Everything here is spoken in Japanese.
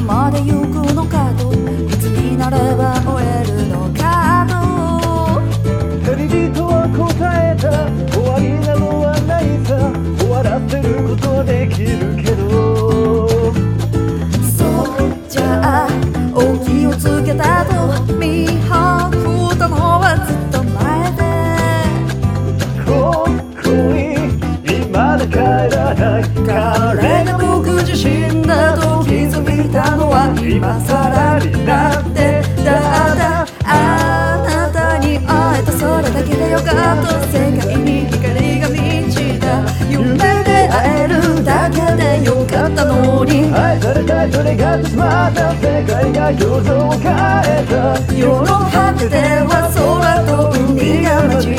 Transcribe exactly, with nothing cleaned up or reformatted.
まで行くのかと、いつになれば終えるのかと。 旅人は答えた、終わりなどはないさ、終わらせることはできるけど。 そうじゃあお気をつけたと見張ったのはずっと前で、 ここに今だ帰らない、 彼が僕自身だと気づいたのは今更になってだだ。あなたに会えたそれだけでよかった、世界に光が満ちた夢で会えるだけでよかったのに、 愛されたいそれがしまった、世界が表情を変えた、 世の果てでは空と海が交